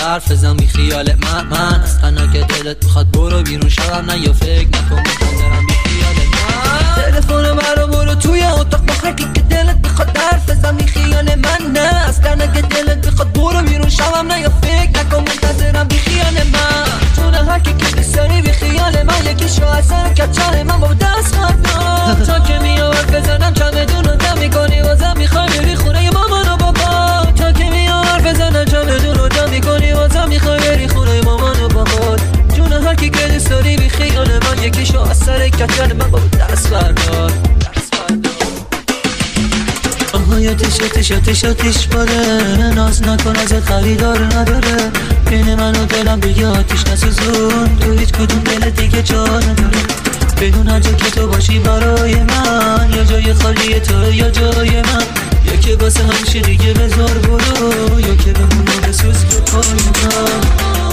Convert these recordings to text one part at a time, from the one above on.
حرف بزن بی خیال من اصلا که دلت میخواد برو بیرون شبم نه یا فکر نکن میخوام برم بی خیال من. تلفن مرا برو توی اتاق با هر کی که دلت میخواد حرف بزن بی خیال من نه اصلا که دلت میخواد برو بیرون شبم نه یا فکر نکن منتظرم بی خیال من. چون هر کی که دوست داری بی خیال من یکیشو اثر کچل من با دست خواهد تا که میام حرف بزنم چمدون رو جمع میکنی واسم میخوای بری خونه مامان و بابا. تا که میام حرف بزنم چمدون رو جمع میکنی واسم میخوای بری خونه مامان و بابا. جون هر کی که دوست داری بی خیال من یکیشو اثر کچل من با دست بردار. آهای آتیش باره ناز نکن ازت خریدار نداره بین من و دلم دیگه آتیش نسوزون تو هیچ کدوم دل دیگه جا نداره بدون هر جا که تو باشی برای من یا جای خالی تو یا جای من یا که واسه همیشه دیگه بذار برو یا که بمونو بسوز به پایان.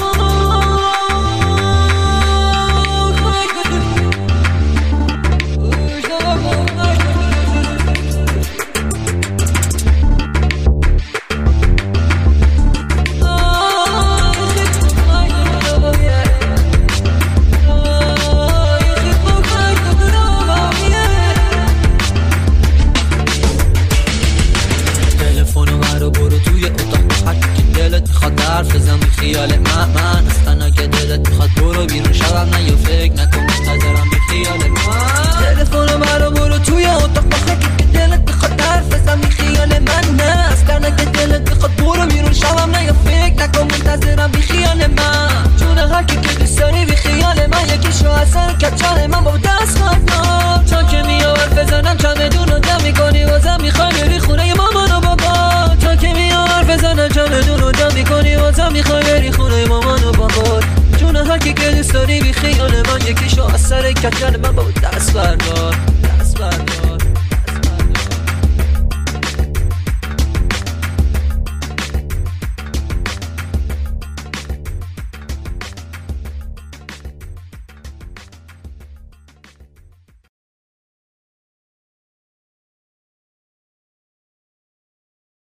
حرف بزن بی خیال من اصلا که دلت میخواد برو بیرون شبم نه یا فکر نکن منتظرم بی خیال من. تلفن مرا برو توی اتاق با هر کی که دلت میخواد حرف بزن بی خیال من نه اصلا که دلت میخواد برو بیرون شبم نه یا فکر نکن منتظرم بی خیال من. چون هر کی که دوست داری بی خیال من یکیشو اثر کچل من با دست خواهد تا که میام حرف بزنم چمدون رو جمع میکنی واسم میخوای بری خونه مامان و بابا. تا که میام حرف بزنم چمدون رو جمع میکنی واسم میخوای بری خونه مامان و بابا. جون هر کی که دوست داری بی خیال من یکیشو اثر کچل من با دست